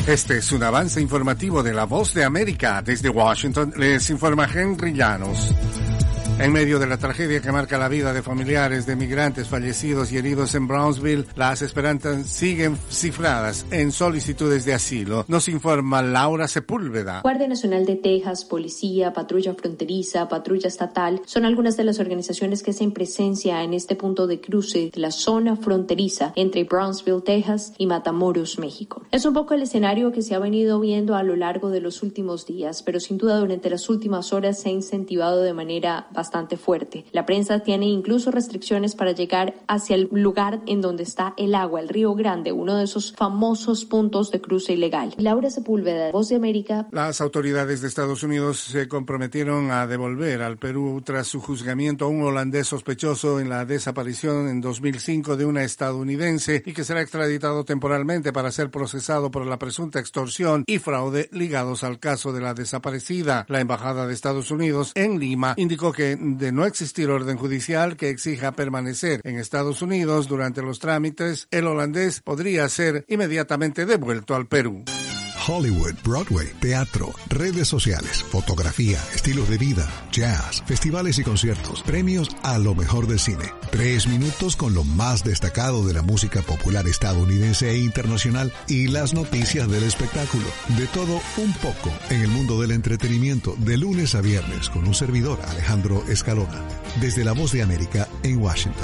Este es un avance informativo de La Voz de América. Desde Washington les informa Henry Llanos. En medio de la tragedia que marca la vida de familiares de migrantes fallecidos y heridos en Brownsville, las esperanzas siguen cifradas en solicitudes de asilo. Nos informa Laura Sepúlveda. Guardia Nacional de Texas, Policía, Patrulla Fronteriza, Patrulla Estatal son algunas de las organizaciones que hacen presencia en este punto de cruce de la zona fronteriza entre Brownsville, Texas y Matamoros, México. Es un poco el escenario que se ha venido viendo a lo largo de los últimos días, pero sin duda durante las últimas horas se ha incentivado de manera bastante fuerte. La prensa tiene incluso restricciones para llegar hacia el lugar en donde está el agua, el Río Grande, uno de esos famosos puntos de cruce ilegal. Laura Sepúlveda, Voz de América. Las autoridades de Estados Unidos se comprometieron a devolver al Perú tras su juzgamiento a un holandés sospechoso en la desaparición en 2005 de una estadounidense y que será extraditado temporalmente para ser procesado por la presunta extorsión y fraude ligados al caso de la desaparecida. La Embajada de Estados Unidos en Lima indicó que de no existir orden judicial que exija permanecer en Estados Unidos durante los trámites, el holandés podría ser inmediatamente devuelto al Perú. Hollywood, Broadway, teatro, redes sociales, fotografía, estilos de vida, jazz, festivales y conciertos, premios a lo mejor del cine. 3 minutos con lo más destacado de la música popular estadounidense e internacional y las noticias del espectáculo. De todo un poco en el mundo del entretenimiento de lunes a viernes con un servidor, Alejandro Escalona, desde La Voz de América en Washington.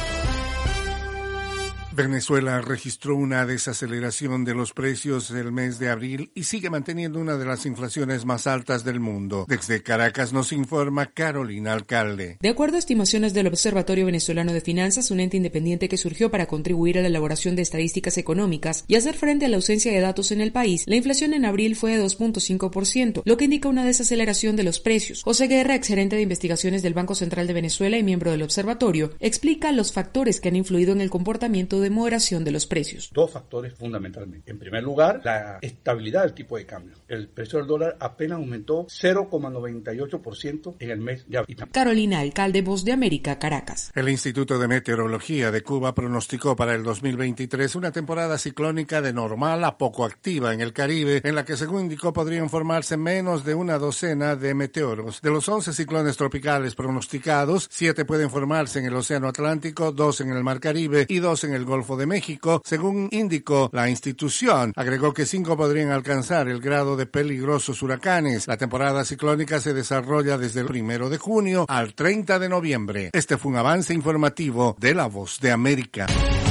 Venezuela registró una desaceleración de los precios el mes de abril y sigue manteniendo una de las inflaciones más altas del mundo. Desde Caracas nos informa Carolina Alcalde. De acuerdo a estimaciones del Observatorio Venezolano de Finanzas, un ente independiente que surgió para contribuir a la elaboración de estadísticas económicas y hacer frente a la ausencia de datos en el país, la inflación en abril fue de 2.5%, lo que indica una desaceleración de los precios. José Guerra, exgerente de investigaciones del Banco Central de Venezuela y miembro del observatorio, explica los factores que han influido en el comportamiento de moderación de los precios. 2 factores fundamentalmente. En primer lugar, la estabilidad del tipo de cambio. El precio del dólar apenas aumentó 0,98% en el mes de abril. Carolina Alcalde, Voz de América, Caracas. El Instituto de Meteorología de Cuba pronosticó para el 2023 una temporada ciclónica de normal a poco activa en el Caribe, en la que, según indicó, podrían formarse menos de una docena de meteoros. De los 11 ciclones tropicales pronosticados, 7 pueden formarse en el Océano Atlántico, 2 en el Mar Caribe y 2 en el Golfo de México, según indicó la institución. Agregó que 5 podrían alcanzar el grado de peligrosos huracanes. La temporada ciclónica se desarrolla desde el 1 de junio al 30 de noviembre. Este fue un avance informativo de La Voz de América.